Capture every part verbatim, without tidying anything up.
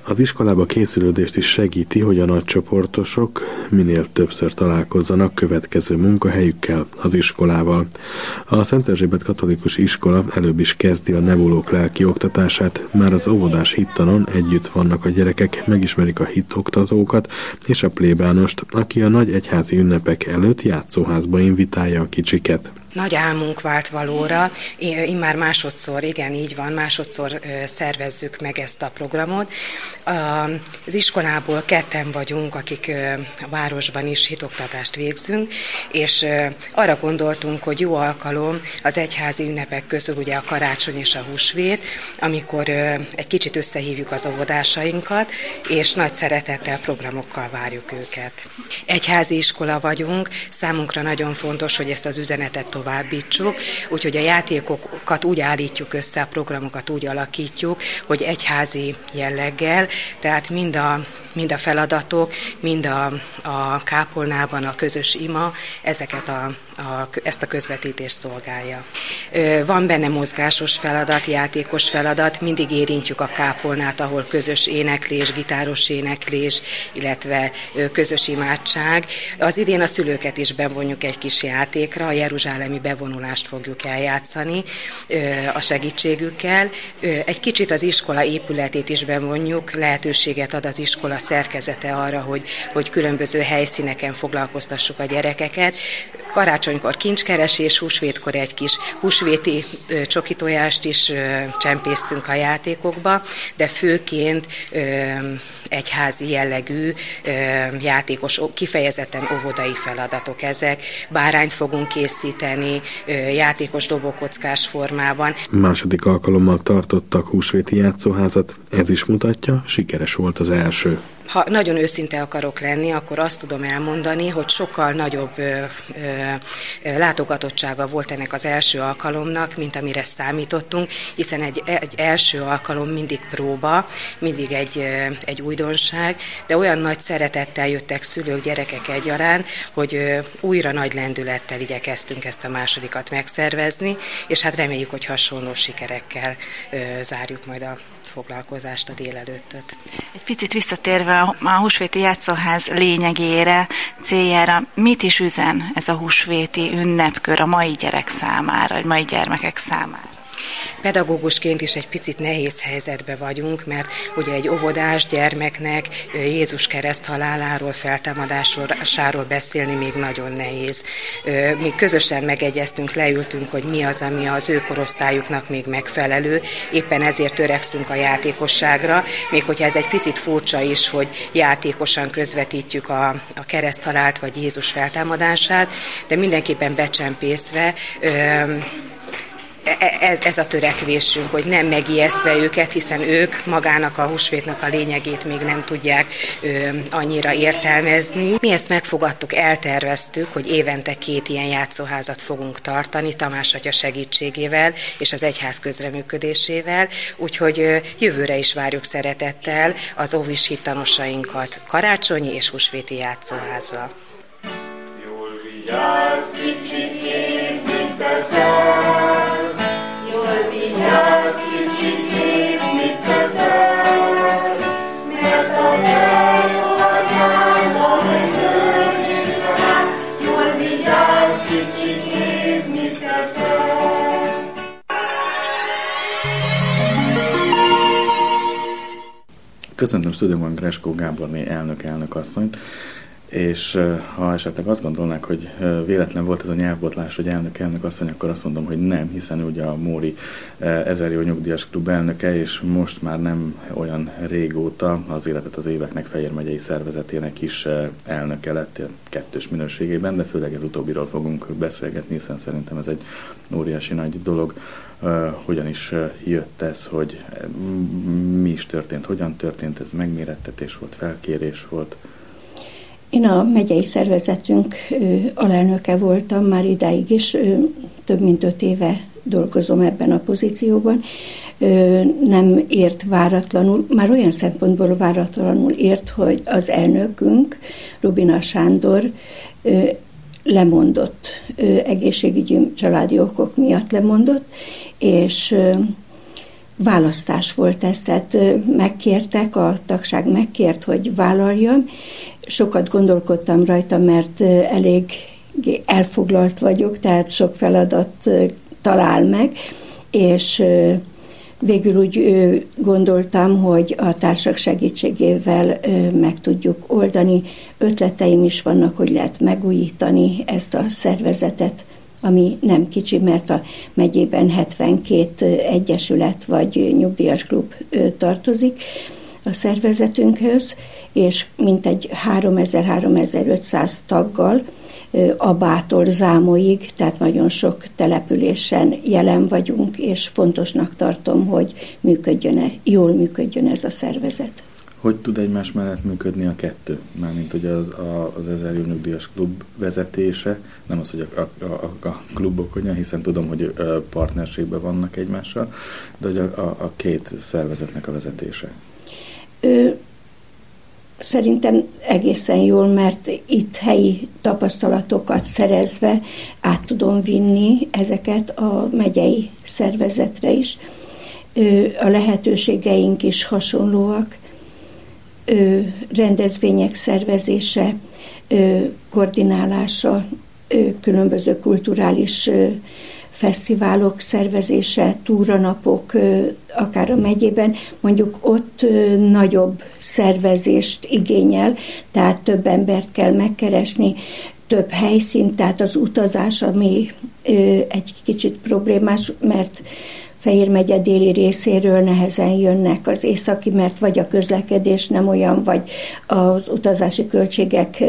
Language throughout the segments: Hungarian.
Az iskolába készülődést is segíti, hogy a nagycsoportosok minél többször találkozzanak következő munkahelyükkel, az iskolával. A Szent Erzsébet Katolikus Iskola előbb is kezdi a nevolók lelki oktatását, már az óvodás hittanon együtt vannak a gyerekek, megismerik a hitoktatókat és a plébánost, aki a nagy egyházi ünnepek előtt játszóházba invitálja a kicsiket. Nagy álmunk vált valóra, immár másodszor, igen, így van, másodszor szervezzük meg ezt a programot. Az iskolából ketten vagyunk, akik a városban is hitoktatást végzünk, és arra gondoltunk, hogy jó alkalom az egyházi ünnepek közül ugye a karácsony és a húsvét, amikor egy kicsit összehívjuk az óvodásainkat, és nagy szeretettel, programokkal várjuk őket. Egyházi iskola vagyunk, számunkra nagyon fontos, hogy ezt az üzenetet továbbítsuk, úgyhogy a játékokat úgy állítjuk össze, a programokat úgy alakítjuk, hogy egyházi jelleggel, tehát mind a, mind a feladatok, mind a, a kápolnában a közös ima, ezeket a, a, ezt a közvetítést szolgálja. Van benne mozgásos feladat, játékos feladat, mindig érintjük a kápolnát, ahol közös éneklés, gitáros éneklés, illetve közös imádság. Az idén a szülőket is bevonjuk egy kis játékra, a jeruzsálemi bevonulást fogjuk eljátszani a segítségükkel. Egy kicsit az iskola épületét is bevonjuk, lehetőséget ad az iskola szerkezete arra, hogy, hogy különböző helyszíneken foglalkoztassuk a gyerekeket. Karácsonykor kincskeresés, húsvétkor egy kis húsvéti csokitojást is csempésztünk a játékokba, de főként egyházi jellegű játékos, kifejezetten óvodai feladatok ezek. Bárányt fogunk készíteni, játékos dobókockás formában. Második alkalommal tartottak húsvéti játszóházat, ez is mutatja, sikeres volt az első. Ha nagyon őszinte akarok lenni, akkor azt tudom elmondani, hogy sokkal nagyobb ö, ö, látogatottsága volt ennek az első alkalomnak, mint amire számítottunk, hiszen egy, egy első alkalom mindig próba, mindig egy, ö, egy újdonság, de olyan nagy szeretettel jöttek szülők, gyerekek egyaránt, hogy ö, újra nagy lendülettel igyekeztünk ezt a másodikat megszervezni, és hát reméljük, hogy hasonló sikerekkel ö, zárjuk majd a foglalkozást, a délelőttöt. Egy picit visszatérve a húsvéti játszóház lényegére, céljára, mit is üzen ez a húsvéti ünnepkör a mai gyerek számára, a mai gyermekek számára? Pedagógusként is egy picit nehéz helyzetben vagyunk, mert ugye egy óvodás gyermeknek Jézus kereszt haláláról, feltámadásáról beszélni még nagyon nehéz. Mi közösen megegyeztünk, leültünk, hogy mi az, ami az ő korosztályuknak még megfelelő, éppen ezért törekszünk a játékosságra, még hogyha ez egy picit furcsa is, hogy játékosan közvetítjük a, a kereszthalált vagy Jézus feltámadását, de mindenképpen becsempészve Ez, ez a törekvésünk, hogy nem megijesztve őket, hiszen ők magának a húsvétnak a lényegét még nem tudják ö, annyira értelmezni. Mi ezt megfogadtuk, elterveztük, hogy évente két ilyen játszóházat fogunk tartani, Tamás atya segítségével és az egyház közreműködésével, úgyhogy ö, jövőre is várjuk szeretettel az óvis hittanosainkat karácsonyi és húsvéti játszóházra. Jól vigyázz, kicsi kéz, mit teszel? Jól vigyázz, kicsi kéz, mit teszel? Mert a te hazába megtörtént rá. Jól vigyázz, kicsi kéz, mit teszel? Köszöntöm stúdióban Greskó Gáborné elnök-elnök asszonyt, és ha esetleg azt gondolnák, hogy véletlen volt ez a nyelvbotlás, hogy elnök-elnök asszony, akkor azt mondom, hogy nem, hiszen ugye a Móri Ezer Jó Nyugdíjas Klub elnöke, és most már nem olyan régóta az Életet az Éveknek Fejér megyei szervezetének is elnöke lett kettős minőségében, de főleg ez utóbbiról fogunk beszélgetni, hiszen szerintem ez egy óriási nagy dolog. Hogyan is jött ez, hogy mi is történt, hogyan történt, ez megmérettetés volt, felkérés volt? Én a megyei szervezetünk alelnöke voltam, már idáig is több mint öt éve dolgozom ebben a pozícióban. Nem ért váratlanul, már olyan szempontból váratlanul ért, hogy az elnökünk, Rubina Sándor lemondott, egészségügyi családi okok miatt lemondott, és választás volt ez, tehát megkértek, a tagság megkért, hogy vállaljam. Sokat gondolkodtam rajta, mert elég elfoglalt vagyok, tehát sok feladat talál meg, és végül úgy gondoltam, hogy a társak segítségével meg tudjuk oldani. Ötleteim is vannak, hogy lehet megújítani ezt a szervezetet, ami nem kicsi, mert a megyében hetvenkét egyesület vagy nyugdíjas klub tartozik a szervezetünkhöz, és mintegy háromezer-háromezer-ötszáz taggal, Abától Zámolyig, tehát nagyon sok településen jelen vagyunk, és fontosnak tartom, hogy működjön, jól működjön ez a szervezet. Hogy tud egymás mellett működni a kettő? Mármint ugye az, a, az Ezer Év Nyugdíjas Klub vezetése, nem az, hogy a, a, a, a klubok hogyan, hiszen tudom, hogy partnerségben vannak egymással, de hogy a, a, a két szervezetnek a vezetése. Ö, Szerintem egészen jól, mert itt helyi tapasztalatokat szerezve át tudom vinni ezeket a megyei szervezetre is. A lehetőségeink is hasonlóak. Rendezvények szervezése, koordinálása, különböző kulturális fesztiválok szervezése, túranapok, akár a megyében, mondjuk ott nagyobb szervezést igényel, tehát több embert kell megkeresni, több helyszínt, tehát az utazás, ami egy kicsit problémás, mert Fejér megye déli részéről nehezen jönnek az északi, mert vagy a közlekedés nem olyan, vagy az utazási költségek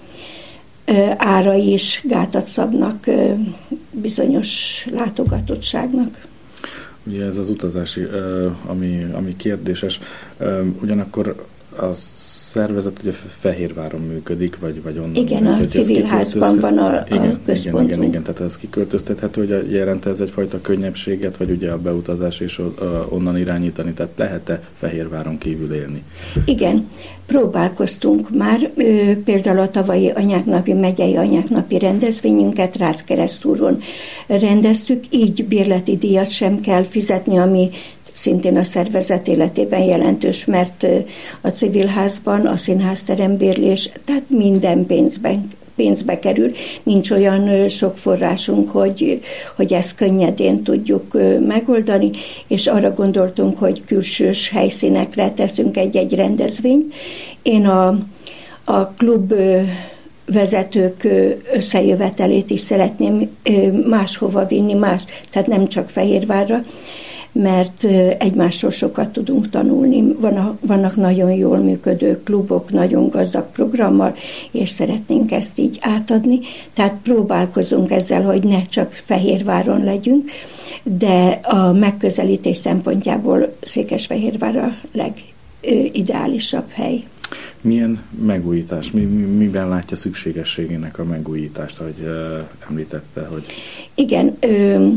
árai is gátat szabnak bizonyos látogatottságnak. Ugye ez az utazási, ami, ami kérdéses, ugyanakkor a szervezet ugye Fehérváron működik, vagy, vagy onnan. Igen, a civilházban van a, igen, a központunk. Igen, igen, igen, tehát ez kiköltöztethető, hogy jelent ez egyfajta könnyebbséget, vagy ugye a beutazás és onnan irányítani, tehát lehet-e Fehérváron kívül élni? Igen, próbálkoztunk már, például a tavalyi anyáknapi, megyei anyáknapi rendezvényünket Ráckeresztúron rendeztük, így bérleti díjat sem kell fizetni, ami szintén a szervezet életében jelentős, mert a civilházban a színházterembérlés, tehát minden pénzben, pénzbe kerül. Nincs olyan sok forrásunk, hogy, hogy ezt könnyedén tudjuk megoldani, és arra gondoltunk, hogy külsős helyszínekre teszünk egy-egy rendezvényt. Én a, a klub vezetők összejövetelét is szeretném máshova vinni, más, tehát nem csak Fehérvárra, mert egymásról sokat tudunk tanulni. Vannak nagyon jól működő klubok, nagyon gazdag programmal, és szeretnénk ezt így átadni. Tehát próbálkozunk ezzel, hogy ne csak Fehérváron legyünk, de a megközelítés szempontjából Székesfehérvár a legideálisabb hely. Milyen megújítás, mi, miben látja szükségességének a megújítást, ahogy uh, említette, hogy... Igen, ö,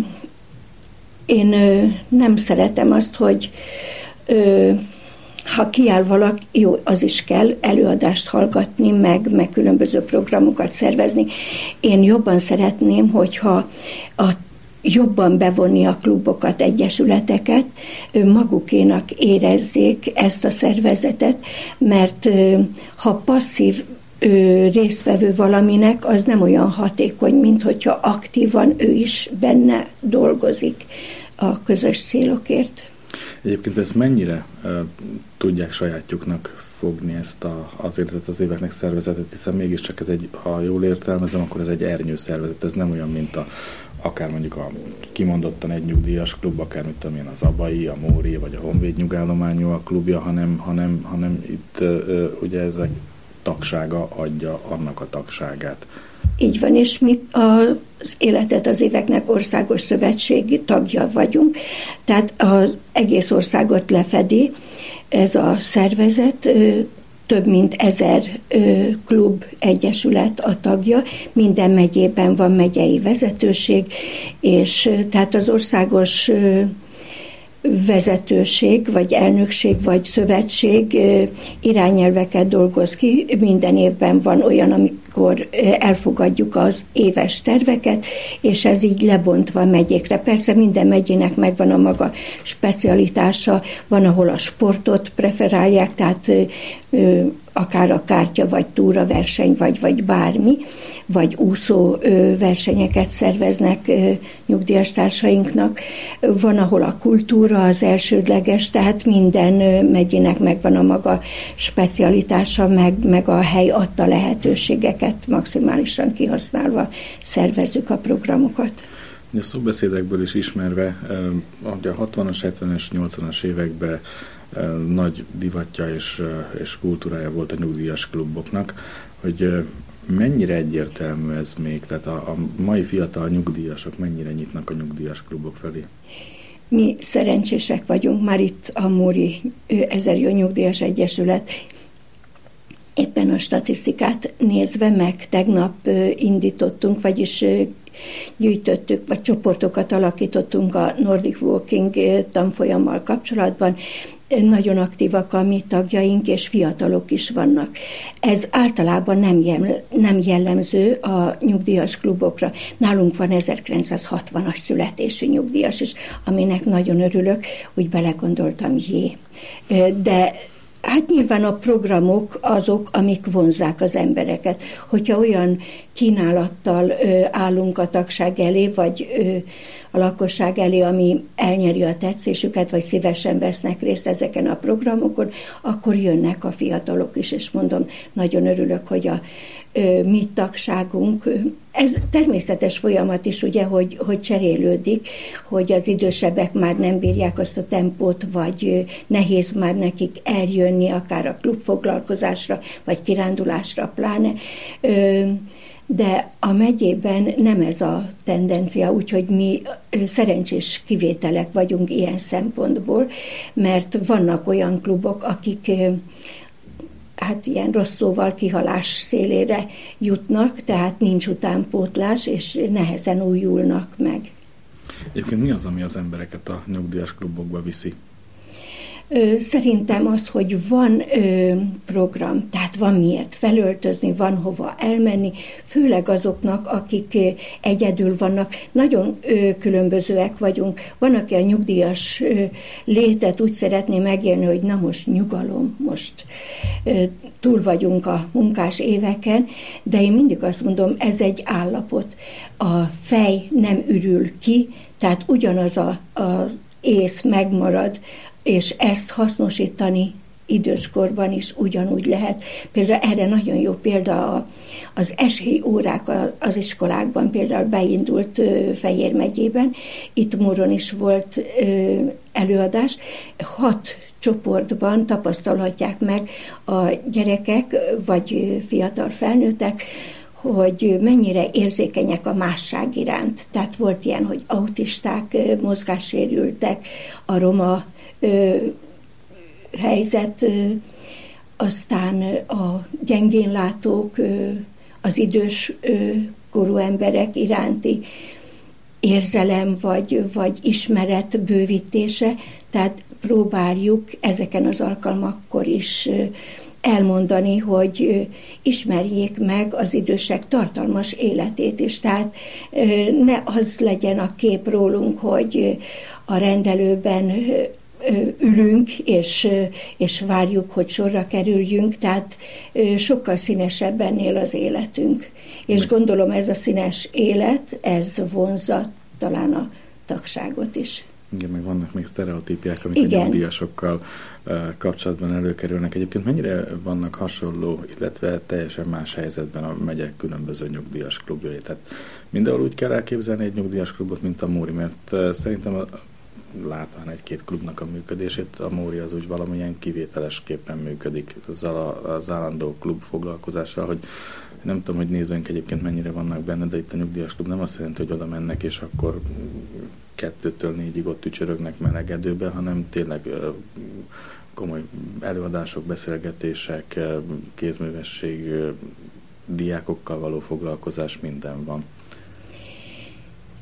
én ö, nem szeretem azt, hogy ö, ha kiáll valaki, jó, az is kell, előadást hallgatni, meg, meg különböző programokat szervezni. Én jobban szeretném, hogyha a jobban bevonni a klubokat, egyesületeket, magukénak érezzék ezt a szervezetet, mert ha passzív résztvevő valaminek, az nem olyan hatékony, mint hogyha aktívan ő is benne dolgozik a közös célokért. Egyébként ezt mennyire uh, tudják sajátjuknak fogni ezt a, azért az éveknek szervezetet, hiszen mégiscsak ez egy, ha jól értelmezem, akkor ez egy ernyő szervezet, ez nem olyan, mint a akár mondjuk a kimondottan egy nyugdíjas klub, akár mit tudom én, az Abai, a Móri, vagy a Honvéd nyugállományú a klubja, hanem, hanem, hanem itt uh, ugye ezek tagsága adja annak a tagságát. Így van, és mi az Életet az éveknek országos szövetségi tagja vagyunk, tehát az egész országot lefedi ez a szervezet, több mint ezer klub, egyesület a tagja, minden megyében van megyei vezetőség, és tehát az országos vezetőség, vagy elnökség, vagy szövetség irányelveket dolgoz ki. Minden évben van olyan, amikor elfogadjuk az éves terveket, és ez így lebontva megyékre. Persze minden megyének megvan a maga specialitása, van, ahol a sportot preferálják, tehát akár a kártya, vagy túraverseny, vagy, vagy bármi, vagy úszó versenyeket szerveznek nyugdíjas társainknak. Van, ahol a kultúra az elsődleges, tehát minden megyének megvan a maga specialitása, meg, meg a hely adta lehetőségeket maximálisan kihasználva szervezzük a programokat. A szóbeszédekből is ismerve, a hatvanas, hetvenes, nyolcvanas években nagy divatja és, és kultúrája volt a nyugdíjas kluboknak, hogy mennyire egyértelmű ez még, tehát a, a mai fiatal nyugdíjasok mennyire nyitnak a nyugdíjas klubok felé? Mi szerencsések vagyunk, már itt a Móri Ezer Jó Nyugdíjas Egyesület éppen a statisztikát nézve meg tegnap indítottunk, vagyis gyűjtöttük, vagy csoportokat alakítottunk a Nordic Walking tanfolyammal kapcsolatban. Nagyon aktívak a mi tagjaink, és fiatalok is vannak. Ez általában nem, jel, nem jellemző a nyugdíjas klubokra. Nálunk van ezerkilencszázhatvanas születésű nyugdíjas is, aminek nagyon örülök, úgy belegondoltam, jé. De hát nyilván a programok azok, amik vonzzák az embereket. Hogyha olyan kínálattal ö, állunk a tagság elé, vagy ö, a lakosság elé, ami elnyeri a tetszésüket, vagy szívesen vesznek részt ezeken a programokon, akkor jönnek a fiatalok is, és mondom, nagyon örülök, hogy a ö, mi tagságunk, ez természetes folyamat is, ugye, hogy, hogy cserélődik, hogy az idősebbek már nem bírják azt a tempót, vagy nehéz már nekik eljönni akár a klubfoglalkozásra, vagy kirándulásra pláne. Ö, de a megyében nem ez a tendencia, úgyhogy mi szerencsés kivételek vagyunk ilyen szempontból, mert vannak olyan klubok, akik hát ilyen rossz szóval kihalás szélére jutnak, tehát nincs utánpótlás, és nehezen újulnak meg. Egyébként mi az, ami az embereket a nyugdíjas klubokba viszi? Szerintem az, hogy van ö, program, tehát van miért felöltözni, van hova elmenni, főleg azoknak, akik ö, egyedül vannak. Nagyon ö, különbözőek vagyunk. Van, aki a nyugdíjas ö, létet úgy szeretné megélni, hogy na most nyugalom, most ö, túl vagyunk a munkás éveken, de én mindig azt mondom, ez egy állapot. A fej nem ürül ki, tehát ugyanaz a, a ész megmarad, és ezt hasznosítani időskorban is ugyanúgy lehet. Például erre nagyon jó példa az esélyórák az iskolákban, például beindult Fejér megyében, itt Móron is volt előadás, hat csoportban tapasztalhatják meg a gyerekek, vagy fiatal felnőttek, hogy mennyire érzékenyek a másság iránt. Tehát volt ilyen, hogy autisták, mozgássérültek, a roma ö, helyzet, ö, aztán a gyengénlátók, ö, az idős ö, korú emberek iránti érzelem vagy, vagy ismeret bővítése, tehát próbáljuk ezeken az alkalmakkor is ö, elmondani, hogy ismerjék meg az idősek tartalmas életét is. Tehát ne az legyen a kép rólunk, hogy a rendelőben ülünk, és, és várjuk, hogy sorra kerüljünk, tehát sokkal színesebben él az életünk. És gondolom ez a színes élet, ez vonzza talán a tagságot is. Igen, meg vannak még sztereotípiák, amik Igen. a nyugdíjasokkal uh, kapcsolatban előkerülnek. Egyébként mennyire vannak hasonló, illetve teljesen más helyzetben a megyek különböző nyugdíjas klubjai? Tehát mindenhol úgy kell elképzelni egy nyugdíjas klubot, mint a Móri, mert uh, szerintem a, látván egy-két klubnak a működését, a Móri az úgy valamilyen kivételesképpen működik azzal az állandó klub foglalkozással, hogy nem tudom, hogy nézőink egyébként mennyire vannak benne, de itt a nyugdíjas klub nem azt jelenti, hogy oda mennek, és akkor kettőtől négyig ott tücsörögnek melegedőbe, hanem tényleg komoly előadások, beszélgetések, kézművesség, diákokkal való foglalkozás, minden van.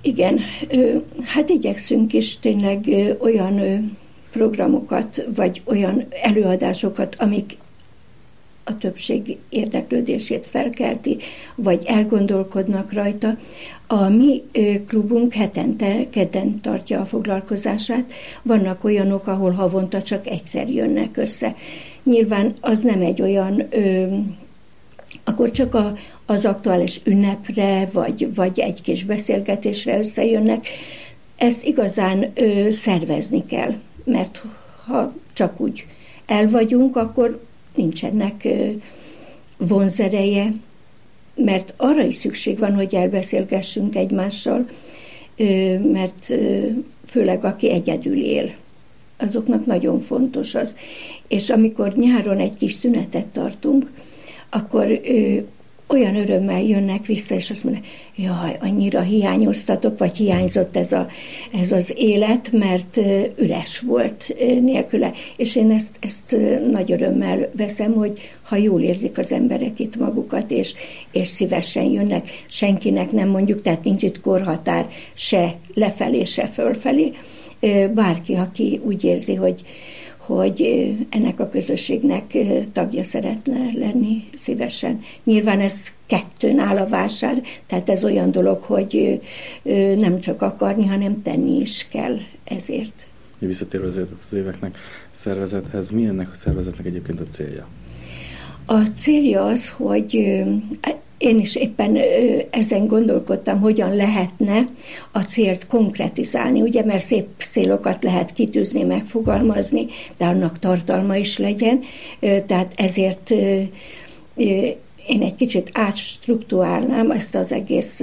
Igen, hát igyekszünk is tényleg olyan programokat, vagy olyan előadásokat, amik a többség érdeklődését felkelti, vagy elgondolkodnak rajta. A mi klubunk hetente, kedden tartja a foglalkozását. Vannak olyanok, ahol havonta csak egyszer jönnek össze. Nyilván az nem egy olyan, ö, akkor csak a, az aktuális ünnepre, vagy, vagy egy kis beszélgetésre összejönnek. Ezt igazán ö, szervezni kell, mert ha csak úgy el vagyunk, akkor nincsenek vonzereje, mert arra is szükség van, hogy elbeszélgessünk egymással, mert főleg aki egyedül él, azoknak nagyon fontos az. És amikor nyáron egy kis szünetet tartunk, akkor olyan örömmel jönnek vissza, és azt mondják, jaj, annyira hiányoztatok, vagy hiányzott ez, a, ez az élet, mert üres volt nélküle. És én ezt, ezt nagy örömmel veszem, hogy ha jól érzik az emberek itt magukat, és, és szívesen jönnek, senkinek nem mondjuk, tehát nincs itt korhatár se lefelé, se fölfelé. Bárki, aki úgy érzi, hogy hogy ennek a közösségnek tagja szeretne lenni szívesen. Nyilván ez kettőn áll a vásár, tehát ez olyan dolog, hogy nem csak akarni, hanem tenni is kell ezért. Visszatérve azért az éveknek szervezethez, mi ennek a szervezetnek egyébként a célja? A célja az, hogy én is éppen ezen gondolkodtam, hogyan lehetne a célt konkretizálni, ugye, mert szép célokat lehet kitűzni, megfogalmazni, de annak tartalma is legyen, tehát ezért én egy kicsit átstruktúrálnám ezt az egész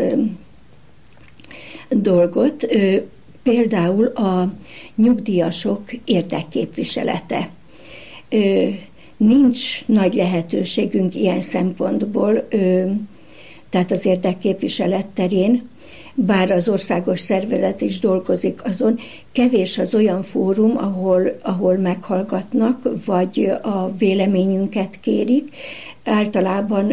dolgot. Például a nyugdíjasok érdekképviselete. Nincs nagy lehetőségünk ilyen szempontból, tehát az érdekképviselet terén, bár az országos szervezet is dolgozik azon, kevés az olyan fórum, ahol, ahol meghallgatnak, vagy a véleményünket kérik. Általában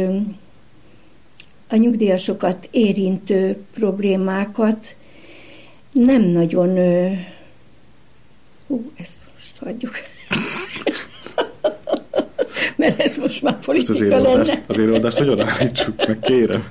a nyugdíjasokat érintő problémákat nem nagyon... Hú, ezt most hagyjuk... mert ez most már politika most az lenne. Az élőadást nagyon állítsuk meg, kérem.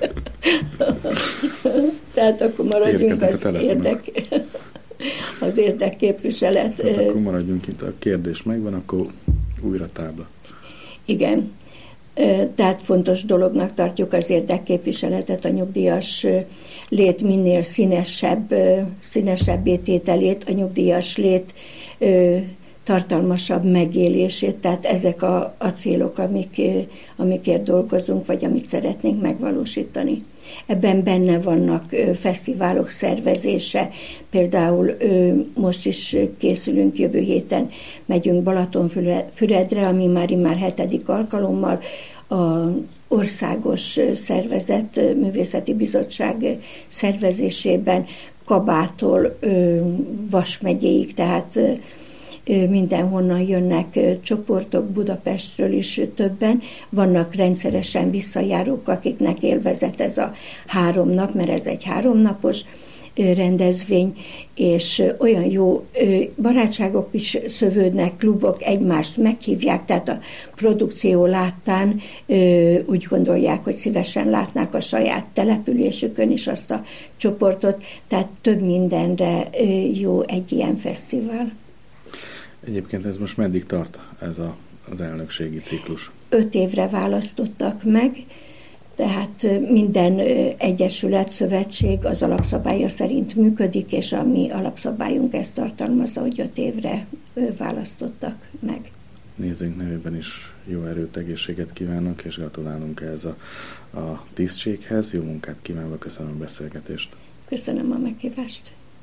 Tehát akkor maradjunk az érdek, az érdekképviselet. Tehát akkor maradjunk itt, a kérdés megvan, akkor újra tábla. Igen. Tehát fontos dolognak tartjuk az érdekképviseletet, a nyugdíjas lét minél színesebb, színesebbé tételét, a nyugdíjas lét tartalmasabb megélését, tehát ezek a, a célok, amik, amikért dolgozunk, vagy amit szeretnénk megvalósítani. Ebben benne vannak fesztiválok szervezése, például most is készülünk, jövő héten megyünk Balatonfüredre, ami már immár hetedik alkalommal az országos szervezet, művészeti bizottság szervezésében Kabától Vas megyéig, tehát mindenhonnan jönnek csoportok, Budapestről is többen, vannak rendszeresen visszajárók, akiknek élvezet ez a három nap, mert ez egy háromnapos rendezvény, és olyan jó barátságok is szövődnek, klubok egymást meghívják, tehát a produkció láttán úgy gondolják, hogy szívesen látnák a saját településükön is azt a csoportot, tehát több mindenre jó egy ilyen fesztivál. Egyébként ez most meddig tart, ez a, az elnökségi ciklus? Öt évre választottak meg, tehát minden egyesület, szövetség az alapszabálya szerint működik, és a mi alapszabályunk ezt tartalmazza, hogy öt évre választottak meg. Nézőink nevében is jó erőt, egészséget kívánok, és gratulálunk ehhez a, a tisztséghez. Jó munkát kívánok, köszönöm a beszélgetést. Köszönöm a meghívást.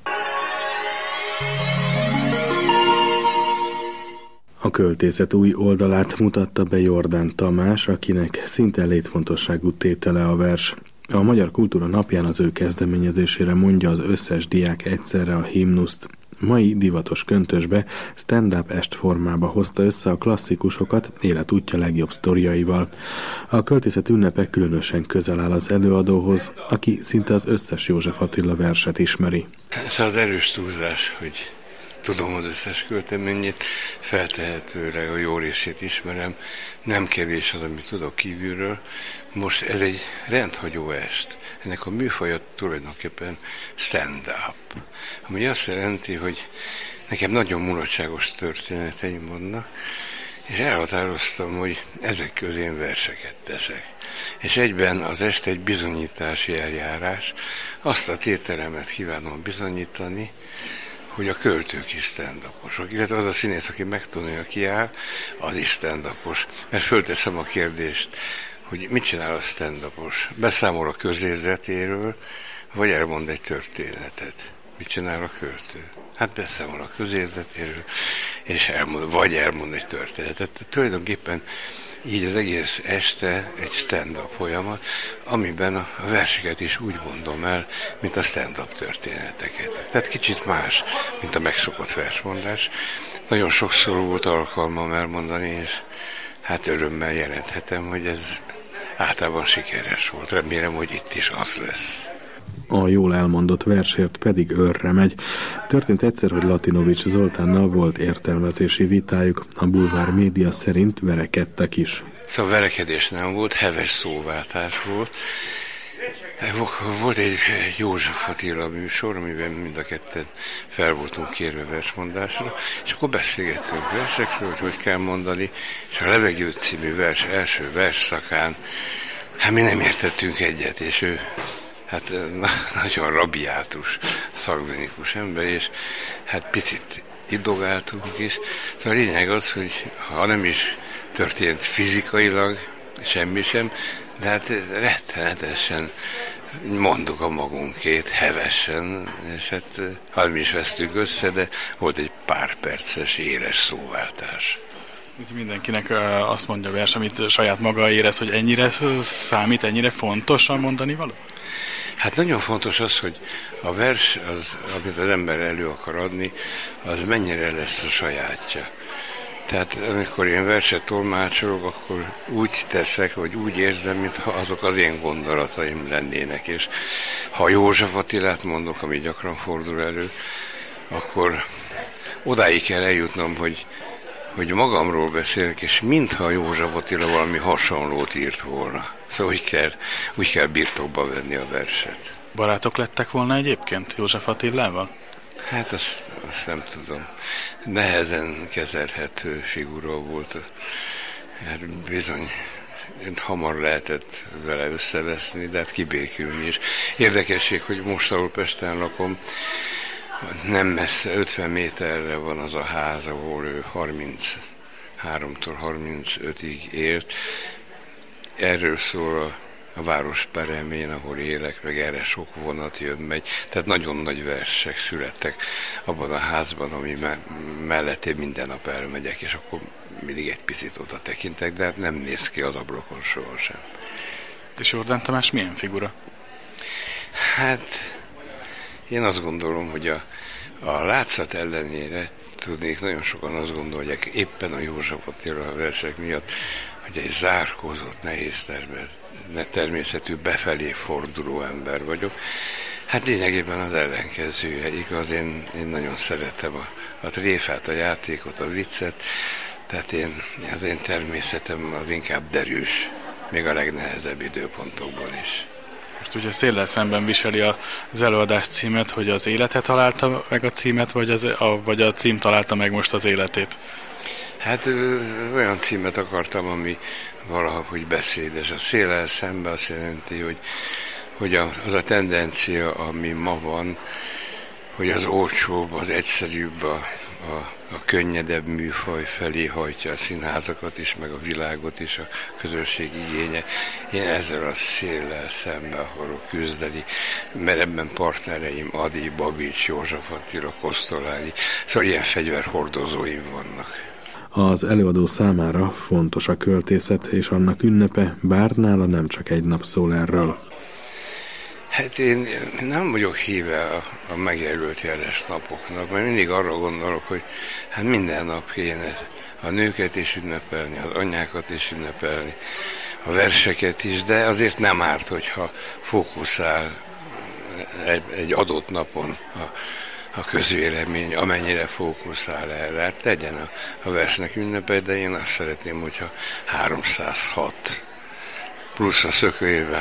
A költészet új oldalát mutatta be Jordán Tamás, akinek szinte létfontosságú tétele a vers. A Magyar Kultúra Napján az ő kezdeményezésére mondja az összes diák egyszerre a himnuszt. Mai divatos köntösbe stand-up est formába hozta össze a klasszikusokat életútja legjobb sztoriaival. A költészet ünnepe különösen közel áll az előadóhoz, aki szinte az összes József Attila verset ismeri. Ez az erős túlzás, hogy tudom az összes költeményét, feltehetőleg a jó részét ismerem, nem kevés az, amit tudok kívülről. Most ez egy rendhagyó est. Ennek a műfaja tulajdonképpen stand-up, ami azt jelenti, hogy nekem nagyon mulatságos történeteim vannak, és elhatároztam, hogy ezek közé én verseket teszek. És egyben az este egy bizonyítási eljárás, azt a tételemet kívánom bizonyítani, hogy a költők is stand-uposok, illetve az a színész, aki megtanulja, ki áll, az is stand-upos. Mert fölteszem a kérdést, hogy mit csinál a stand-upos? Beszámol a közérzetéről, vagy elmond egy történetet? Mit csinál a költő? Hát beszámol a közérzetéről, és elmond, vagy elmond egy történetet. Tehát tulajdonképpen így az egész este egy stand-up folyamat, amiben a verseket is úgy mondom el, mint a stand-up történeteket. Tehát kicsit más, mint a megszokott versmondás. Nagyon sokszor volt alkalmam elmondani, és hát örömmel jelenthetem, hogy ez általában sikeres volt. Remélem, hogy itt is az lesz. A jól elmondott versért pedig őrre megy. Történt egyszer, hogy Latinovics Zoltánnal volt értelmezési vitájuk. A bulvár média szerint verekedtek is. Szóval verekedés nem volt, heves szóváltás volt. Volt egy József Attila műsor, amiben mind a ketten fel voltunk kérve versmondásra, és akkor beszélgettünk versekről, hogy hogy kell mondani, és a Levegő című vers első versszakán, hát mi nem értettünk egyet, és ő hát nagyon rabiátus, szargonikus ember, és hát picit iddogáltunk is. Szóval a lényeg az, hogy ha nem is történt fizikailag, semmi sem, de hát rettenetesen mondjuk a magunkét, hevesen, és hát ha mi is vesztünk össze, de volt egy pár perces éles szóváltás. Mindenkinek azt mondja a vers, amit saját maga érez, hogy ennyire számít, ennyire fontosan mondani való? Hát nagyon fontos az, hogy a vers, az, amit az ember elő akar adni, az mennyire lesz a sajátja. Tehát amikor én verset tolmácsolok, akkor úgy teszek, vagy úgy érzem, mintha azok az én gondolataim lennének. És ha József Attilát mondok, ami gyakran fordul elő, akkor odáig kell eljutnom, hogy, hogy magamról beszélek, és mintha József Attila valami hasonlót írt volna. Szóval úgy kell, úgy kell birtokba venni a verset. Barátok lettek volna egyébként József Attilával? Hát azt, azt nem tudom. Nehezen kezelhető figura volt. Hát bizony hamar lehetett vele összeveszni, de hát kibékülni is. Érdekesség, hogy most, ahol Pesten lakom, nem messze, ötven méterre van az a ház, ahol ő harmincháromtól harmincötig élt. Erről szól a a város peremén, ahol élek, meg erre sok vonat jön, megy. Tehát nagyon nagy versek születtek abban a házban, ami me- mellett én minden nap elmegyek, és akkor mindig egy picit oda tekintek, de hát nem néz ki az ablakon sohasem. És Jordán Tamás milyen figura? Hát én azt gondolom, hogy a, a látszat ellenére tudnék, nagyon sokan azt gondolják, éppen a József Attila versek miatt, hogy egy zárkózott, nehéz természetű, befelé forduló ember vagyok. Hát lényegében az ellenkezője, igaz, én, én nagyon szeretem a, a tréfát, a játékot, a viccet, tehát én, az én természetem az inkább derűs, még a legnehezebb időpontokban is. Most ugye széllel szemben viseli az előadás címet, hogy az élete találta meg a címet, vagy, az, a, vagy a cím találta meg most az életét? Hát ö, olyan címet akartam, ami valahogy beszédes. A széllel szemben azt jelenti, hogy, hogy a, az a tendencia, ami ma van, hogy az olcsóbb, az egyszerűbb, a, a, a könnyedebb műfaj felé hajtja a színházakat is, meg a világot is, a közösség igénye. Én ezzel a széllel szembe akarok küzdeni, mert ebben partnereim Ady, Babics, József Attila, Kosztolányi, szóval ilyen fegyverhordozóim vannak. Az előadó számára fontos a költészet és annak ünnepe, bár nála nem csak egy nap szól erről. Hát én nem vagyok híve a, a megjelölt jeles napoknak, mert mindig arra gondolok, hogy hát minden nap kéne a nőket is ünnepelni, az anyákat is ünnepelni, a verseket is, de azért nem árt, hogyha fókuszál egy, egy adott napon a, a közvélemény, amennyire fókuszál erre. Hát legyen a, a versnek ünnepe, de én azt szeretném, hogyha háromszázhat plusz a szökőjében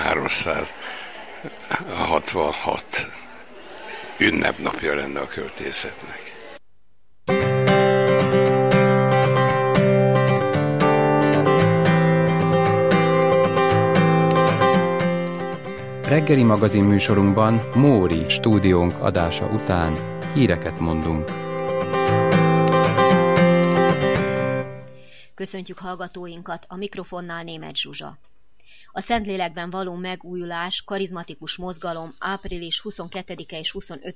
háromszázhatvanhat ünnepnapja lenne a költészetnek. Reggeli magazin műsorunkban Móri stúdiónk adása után híreket mondunk. Köszöntjük hallgatóinkat, a mikrofonnál Németh Zsuzsa. A Szentlélekben való megújulás karizmatikus mozgalom április huszonkettedike és huszonötödike